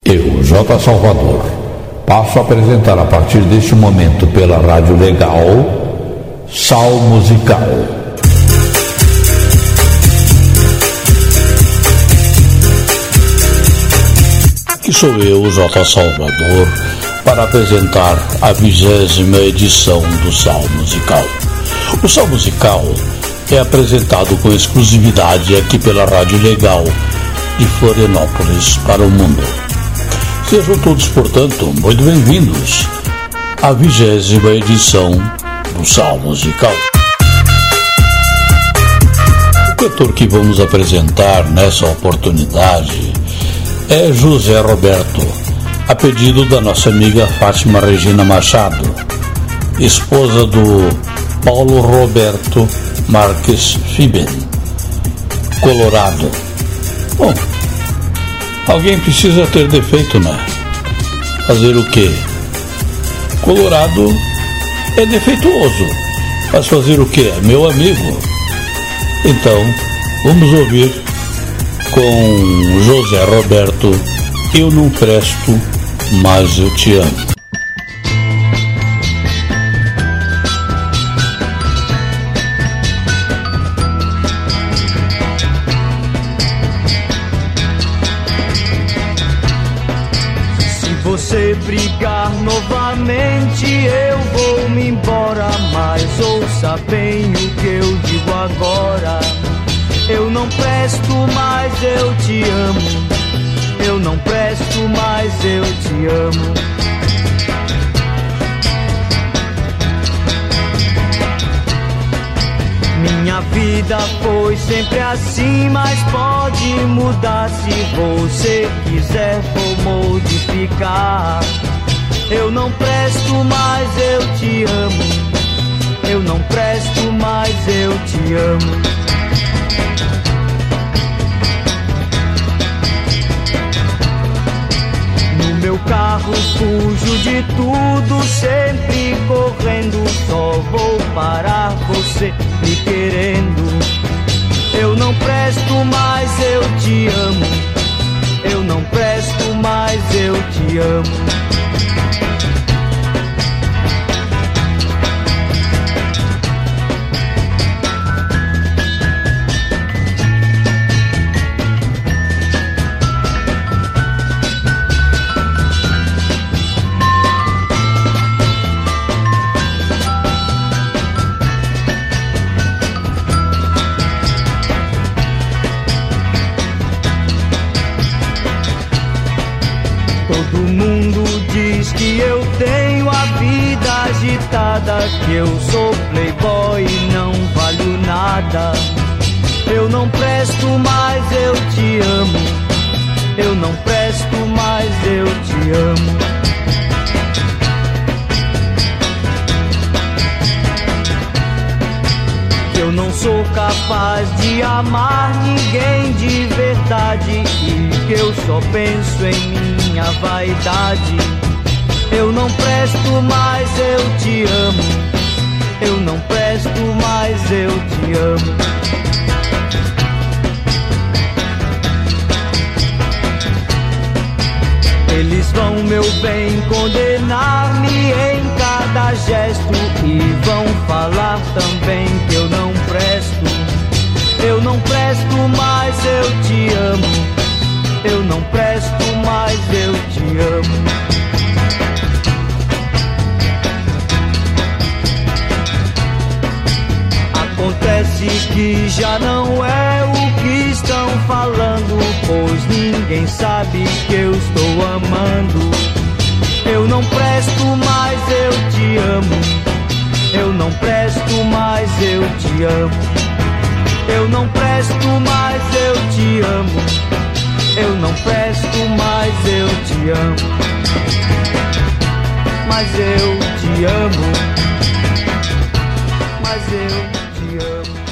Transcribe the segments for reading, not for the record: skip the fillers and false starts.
Eu, J. Salvador, passo a apresentar a partir deste momento pela Rádio Legal, Sal Musical. Aqui sou eu, J. Salvador, para apresentar a 20ª edição do Sal Musical. O Sal Musical é apresentado com exclusividade aqui pela Rádio Legal de Florianópolis para o mundo. Sejam todos, portanto, muito bem-vindos à 20ª edição do Sal Musical. O cantor que vamos apresentar nessa oportunidade é José Roberto, a pedido da nossa amiga Fátima Regina Machado, esposa do Paulo Roberto Marques Fiben, Colorado. Bom, alguém precisa ter defeito, né? Fazer o quê? Colorado é defeituoso, mas fazer o quê? Meu amigo. Então, vamos ouvir com José Roberto, Eu Não Presto, Mas Eu Te Amo. Se brigar novamente, eu vou me embora, mas ouça bem o que eu digo agora. Eu não presto, mas eu te amo. Eu não presto, mas eu te amo. Minha vida foi sempre assim, mas pode mudar se você quiser for modificar. Eu não presto, mas eu te amo. Eu não presto, mas eu te amo. No meu carro fujo de tudo, sempre correndo, só vou parar você me querendo. Eu não presto, mas eu te amo. Eu não presto, mas eu te amo. Que eu tenho a vida agitada, que eu sou playboy e não valho nada. Eu não presto, mas eu te amo. Eu não presto, mas eu te amo. Eu não sou capaz de amar ninguém de verdade, e que eu só penso em minha vaidade. Eu não presto, mas eu te amo. Eu não presto, mas eu te amo. Eles vão, meu bem, condenar-me em cada gesto e vão falar também que eu não presto. Eu não presto, mas eu te amo. Eu não presto, mas eu te amo. Acontece que já não é o que estão falando, pois ninguém sabe que eu estou amando. Eu não presto, mas eu te amo. Eu não presto, mas eu te amo. Eu não presto, mas eu te amo. Eu não presto, mas eu te amo. Mas eu te amo. Mas eu te amo.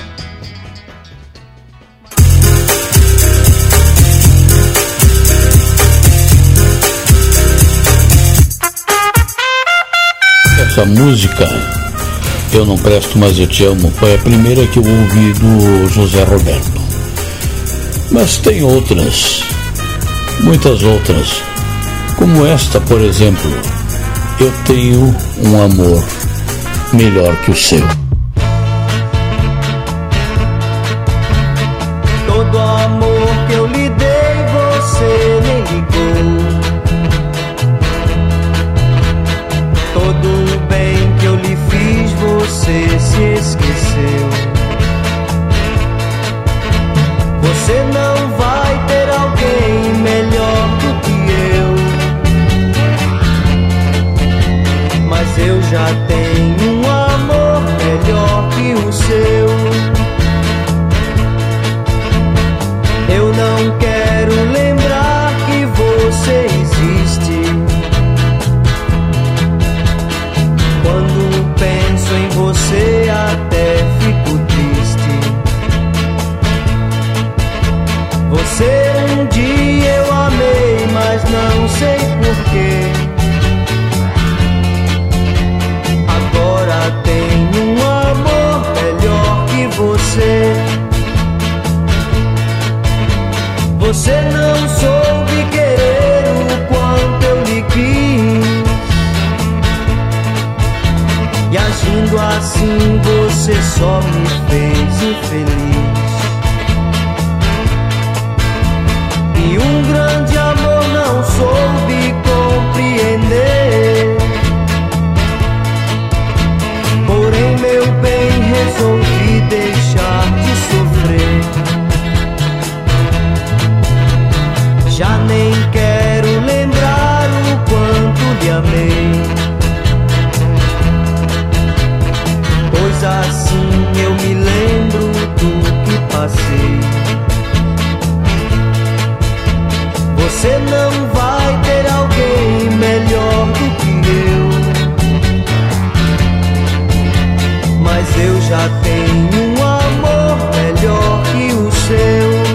Essa música, Eu Não Presto, Mas Eu Te Amo, foi a primeira que eu ouvi do José Roberto. Mas tem outras, muitas outras, Como esta, por exemplo: eu tenho um amor melhor que o seu. Todo amor que eu lhe dei, você nem ligou. Todo o bem que eu lhe fiz, você se esqueceu. Você não vai ter alguém melhor do que eu, mas eu já tenho um amor melhor que o seu. Eu não quero lembrar que você existe. Quando penso em você até fico triste. Você um dia eu amei, mas não sei porquê. Agora tenho um amor melhor que você. Você não soube querer o quanto eu lhe quis. E agindo assim você só me fez infeliz. E um grande amor não soube compreender. Porém meu bem resolvi deixar de sofrer. Já nem quero lembrar o quanto lhe amei. Pois assim eu me lembro do que passei. Você não vai ter alguém melhor do que eu, mas eu já tenho um amor melhor que o seu.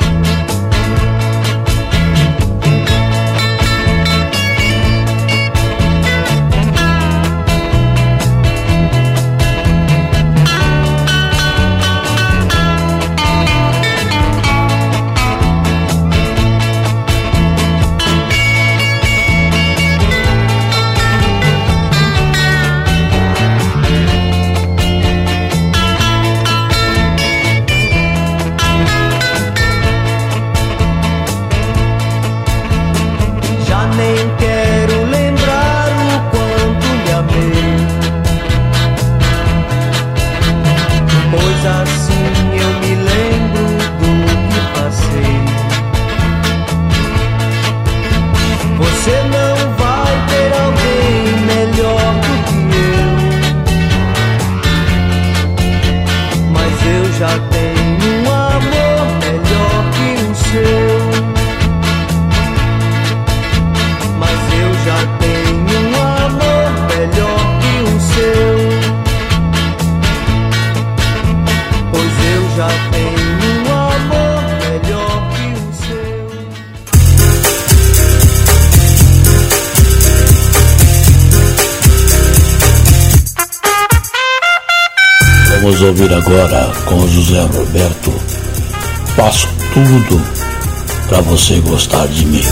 Vamos ouvir agora com José Roberto. Faço tudo pra você gostar de mim.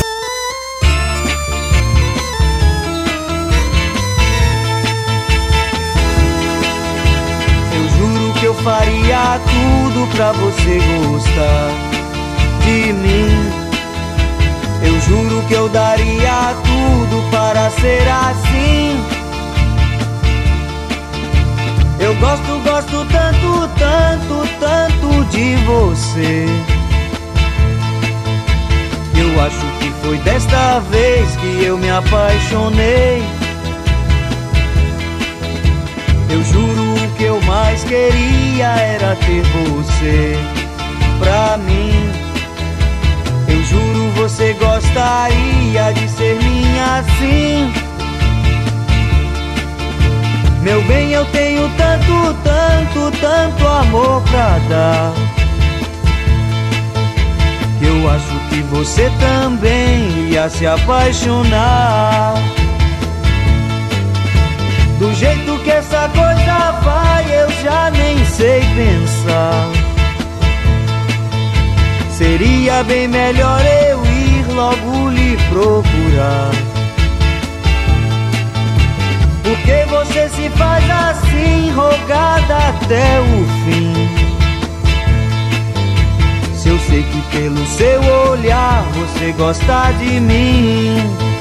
Eu juro que eu faria tudo pra você gostar de mim. Eu juro que eu daria tudo para ser assim. Eu gosto tanto, tanto, tanto de você. Eu acho que foi desta vez que eu me apaixonei. Eu juro que eu mais queria era ter você pra mim. Eu juro você gostaria de ser minha assim. Meu bem, eu tenho tanto, tanto, tanto amor pra dar, que eu acho que você também ia se apaixonar. Do jeito que essa coisa vai, eu já nem sei pensar. Seria bem melhor eu ir logo lhe procurar. Por que você se faz assim, rogada até o fim? Se eu sei que pelo seu olhar você gosta de mim.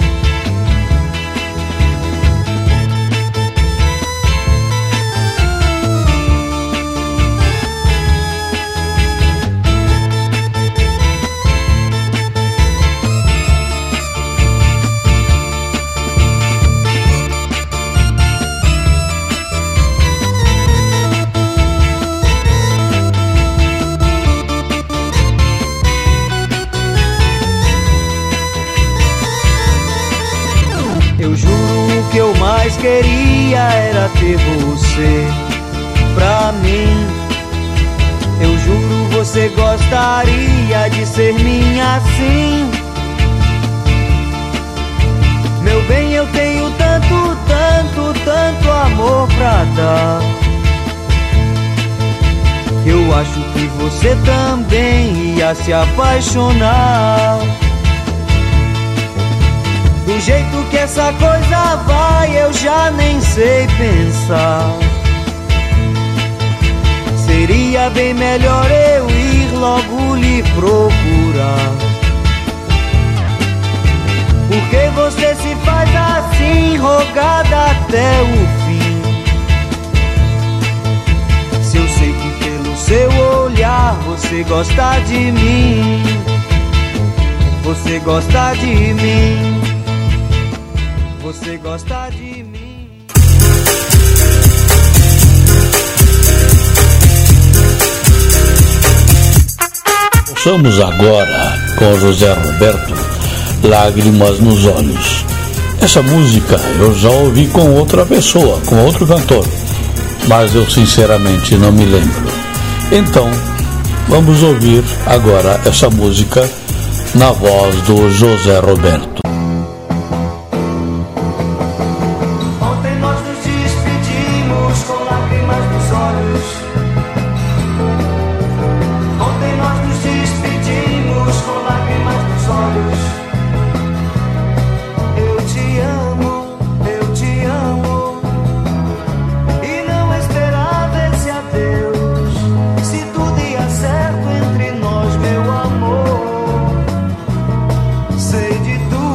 O que eu mais queria era ter você pra mim. Eu juro, você gostaria de ser minha assim. Meu bem, eu tenho tanto, tanto, tanto amor pra dar. Eu acho que você também ia se apaixonar. Do jeito que essa coisa vai, eu já nem sei pensar. Seria bem melhor eu ir logo lhe procurar. Por que você se faz assim, rogada até o fim? Se eu sei que pelo seu olhar você gosta de mim. Você gosta de mim. Você gosta de mim. Ouçamos agora com José Roberto, Lágrimas nos Olhos. Essa música eu já ouvi com outra pessoa, com outro cantor, mas eu sinceramente não me lembro. Então, vamos ouvir agora essa música na voz do José Roberto. Sei de tudo.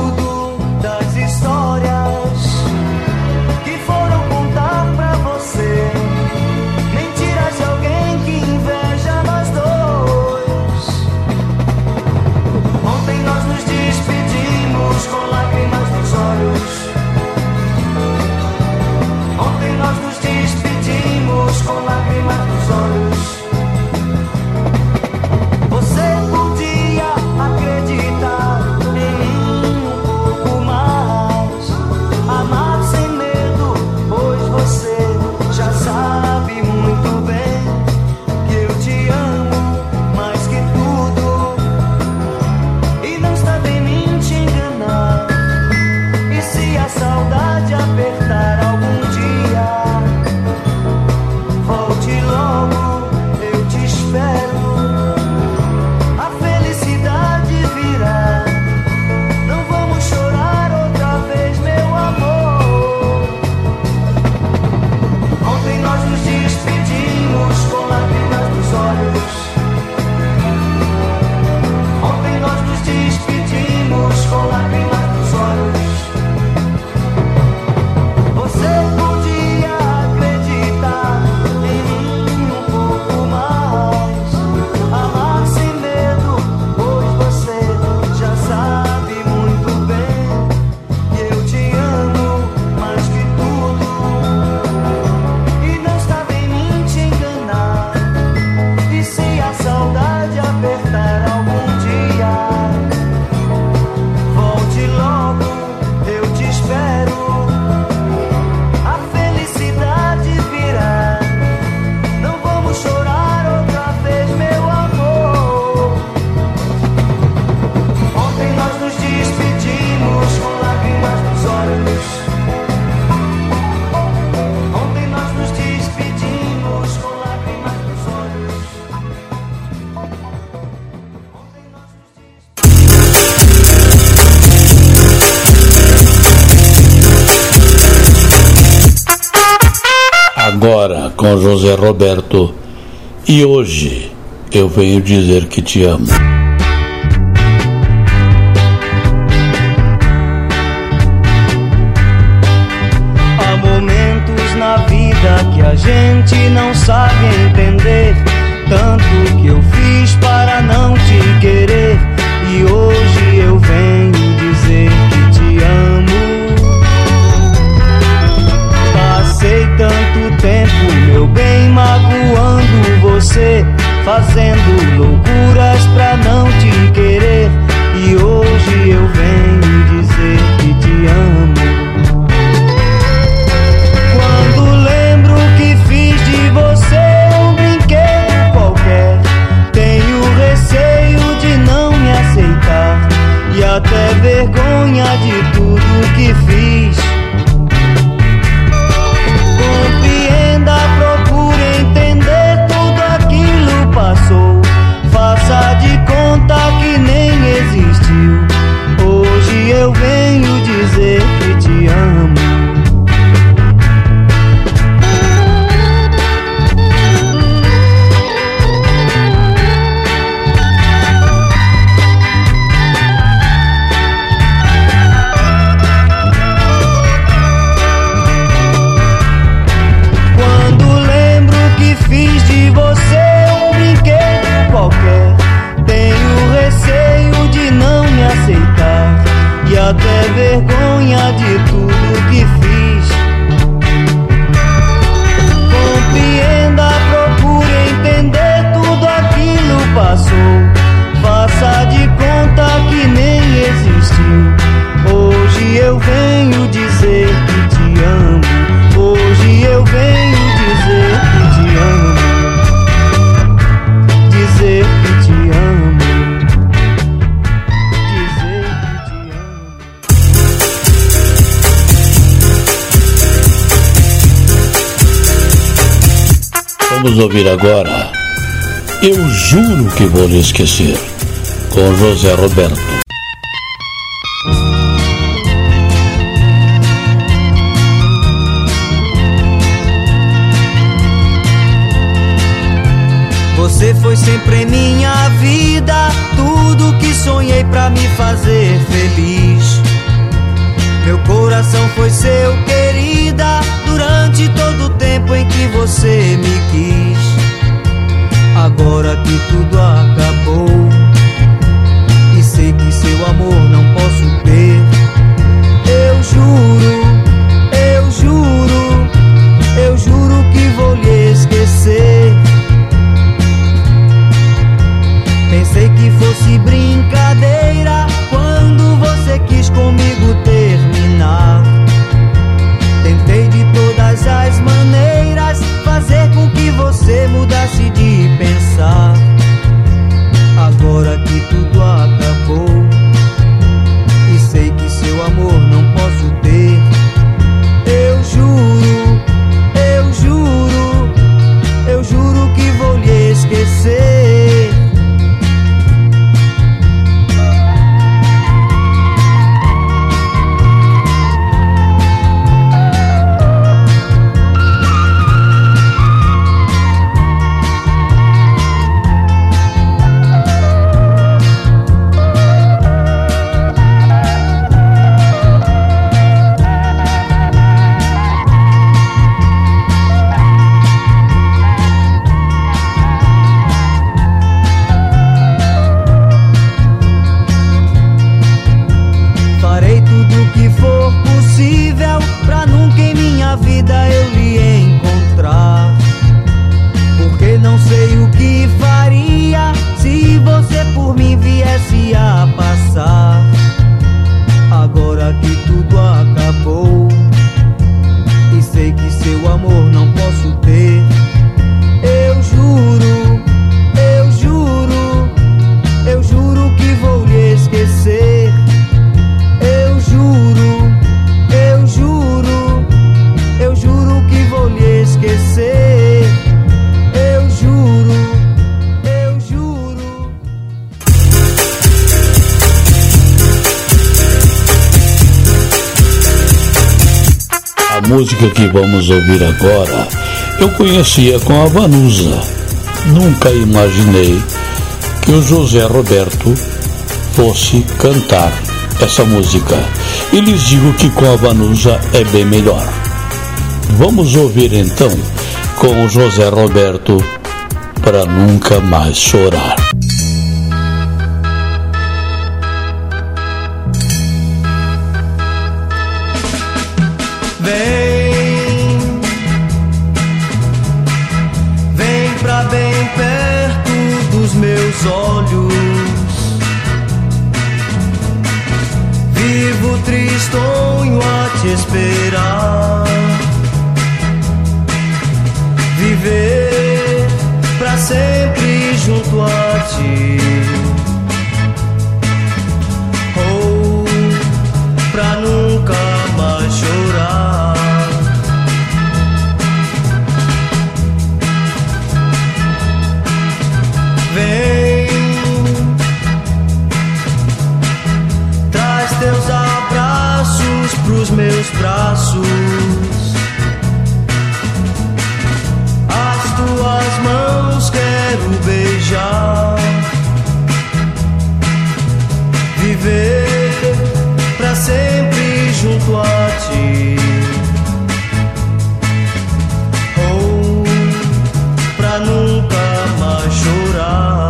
com José Roberto. E hoje eu venho dizer que te amo. Há momentos na vida que a gente não sabe entender, tanto que eu fiz para não te querer, e hoje eu venho dizer que te amo. Passei tanto tempo, meu bem, magoando você, fazendo loucuras pra não te querer, e hoje eu venho dizer que te amo. Quando lembro que fiz de você um brinquedo qualquer, tenho receio de não me aceitar e até vergonha de tudo que fiz. Compreenda, procure entender, tudo aquilo passou, faça de conta que nem existiu. Hoje eu venho dizer que te amo. Fiz de você um brinquedo qualquer, tenho receio de não me aceitar e até vergonha de tudo que fiz. Compreenda, procure entender, tudo aquilo passou, faça de conta que nem existiu. Hoje eu venho dizer que te amo. Hoje eu venho dizer que te amo. Dizer que te amo. Dizer que te amo. Vamos ouvir agora Eu Juro Que Vou Lhe Esquecer, com José Roberto. Você foi sempre em minha vida, tudo que sonhei pra me fazer feliz. Meu coração foi seu, querida, durante todo o tempo em que você me quis. Agora que tudo acabou e sei que seu amor não posso ter, eu juro, eu juro, eu juro que vou lhe esquecer. Pensei que fosse brincadeira quando você quis comigo terminar. Tentei de todas as maneiras fazer com que você mudasse de pensar. Agora que tudo acabou e sei que seu amor não posso ter, eu juro, eu juro, eu juro que vou lhe esquecer. A música que vamos ouvir agora eu conhecia com a Vanusa. Nunca imaginei que o José Roberto fosse cantar essa música. E lhes digo que com a Vanusa é bem melhor. Vamos ouvir então com o José Roberto, Pra Nunca Mais Chorar. Vem pra bem perto dos meus olhos. Vivo tristonho a te esperar. Viver pra sempre junto a ti. Ou pra nunca mais chorar. Vem, traz teus abraços pros meus braços. As tuas mãos quero beijar. Viver pra sempre junto a ti. Ou pra nunca mais chorar.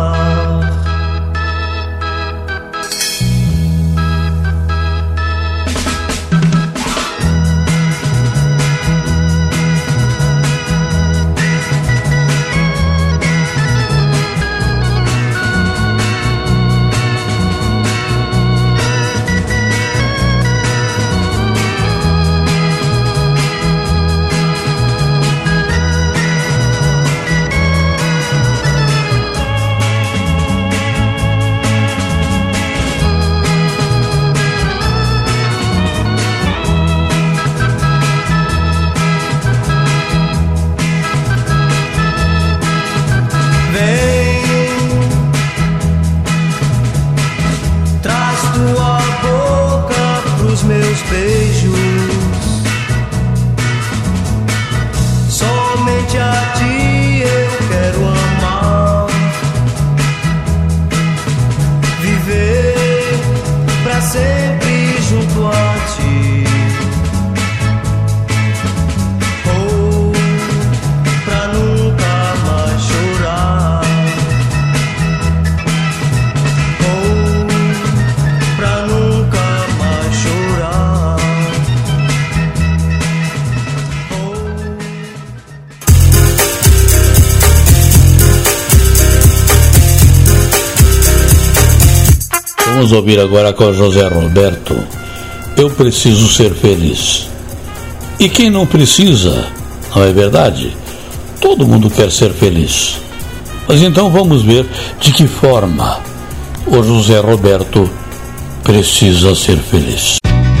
Vamos ouvir agora com o José Roberto, Eu Preciso Ser Feliz. E quem não precisa, não é verdade? Todo mundo quer ser feliz. Mas então vamos ver de que forma o José Roberto precisa ser feliz.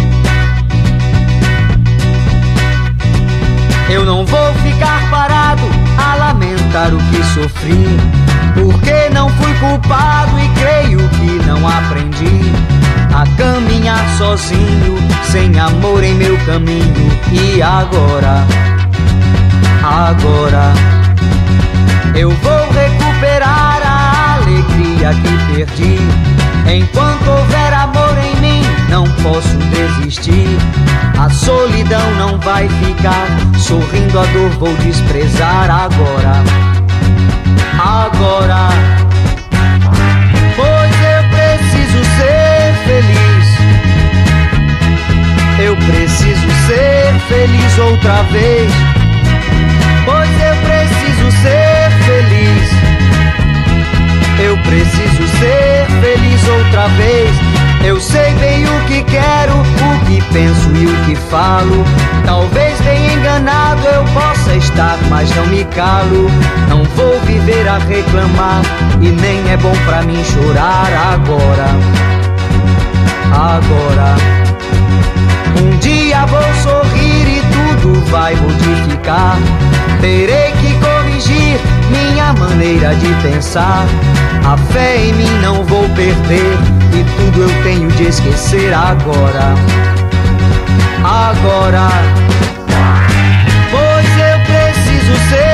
Eu não vou ficar parado a lamentar o que sofri, porque não fui culpado e creio que não aprendi a caminhar sozinho, sem amor em meu caminho. E agora eu vou recuperar a alegria que perdi. Enquanto houver amor em mim, não posso desistir. A solidão não vai ficar, sorrindo a dor vou desprezar agora. Pois eu preciso ser feliz. Eu preciso ser feliz outra vez. Pois eu preciso ser feliz. Eu preciso ser feliz outra vez. Eu sei bem o que quero, o que penso e o que falo. Talvez bem enganado eu possa estar, mas não me calo. Não vou viver a reclamar e nem é bom pra mim chorar agora. Um dia vou sorrir e tudo vai modificar. Terei que corrigir minha maneira de pensar. A fé em mim não vou perder e tudo eu tenho de esquecer agora. Pois eu preciso ser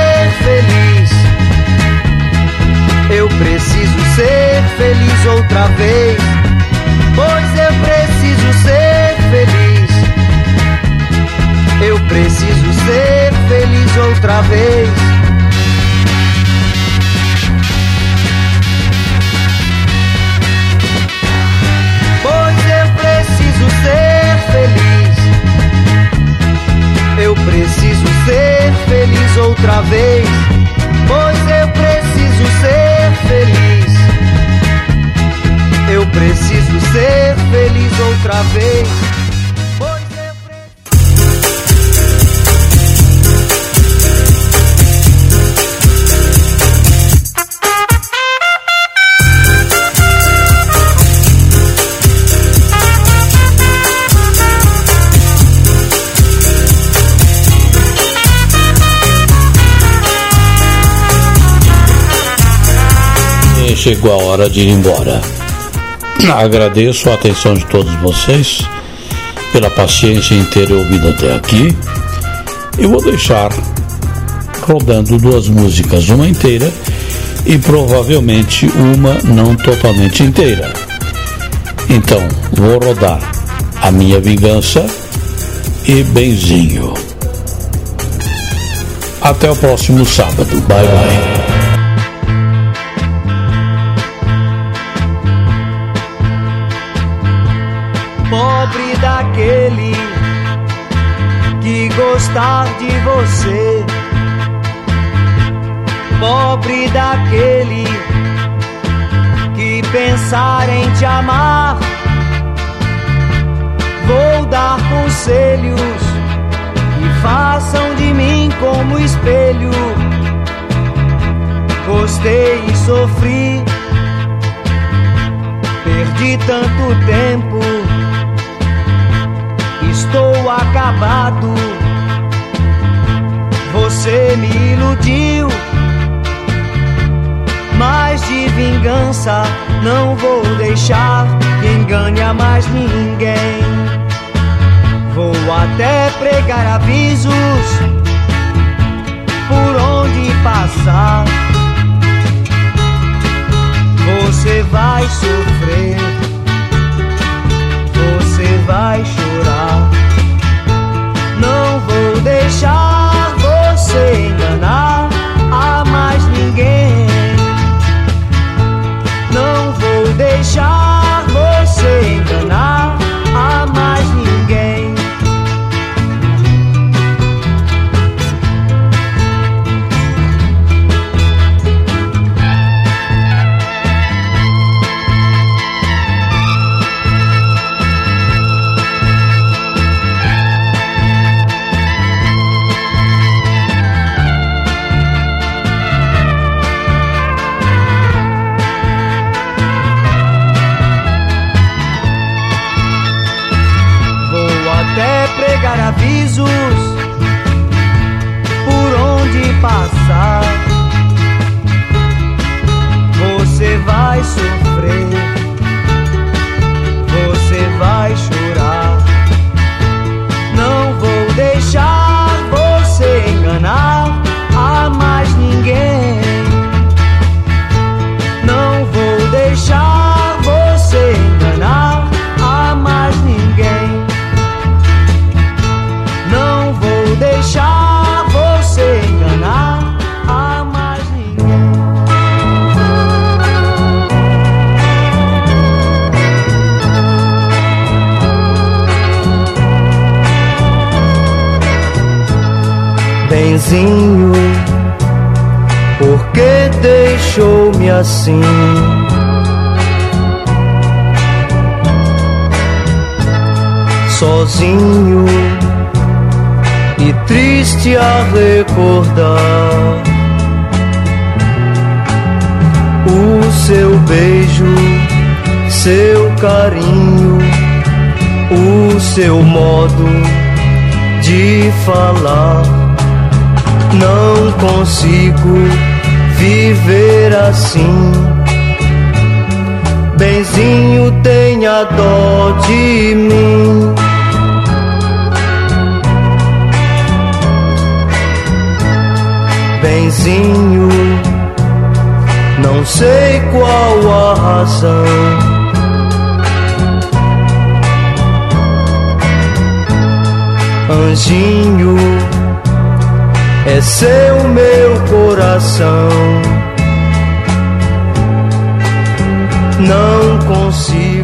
outra vez. Pois eu preciso ser feliz. Eu preciso ser feliz outra vez. Pois eu preciso ser feliz. Eu preciso ser feliz outra vez. Chegou a hora de ir embora. Agradeço a atenção de todos vocês pela paciência em terem ouvido até aqui. Eu vou deixar rodando duas músicas, uma inteira e provavelmente uma não totalmente inteira. Então, vou rodar A Minha Vingança e Benzinho. Até o próximo sábado. Bye bye. Pobre daquele que gostar de você. Pobre daquele que pensar em te amar. Vou dar conselhos que façam de mim como espelho. Gostei e sofri, perdi tanto tempo. Estou acabado. Você me iludiu, mas de vingança não vou deixar que engane a mais ninguém. Vou até pregar avisos por onde passar. Você vai sofrer, você vai chorar. Não vou deixar você enganar a mais ninguém. Não vou deixar você enganar a mais ninguém. Pregar avisos por onde passar. Você vai sofrer, você vai chorar. Não vou deixar você enganar a mais ninguém. Não vou deixar você enganar a mais ninguém. Não vou deixar você enganar a mais ninguém. Benzinho, por que deixou-me assim? Sozinho e triste a recordar o seu beijo, seu carinho, o seu modo de falar. Não consigo viver assim. Benzinho, tenha dó de mim. Benzinho, não sei qual a razão. Anjinho, é seu meu coração. Não consigo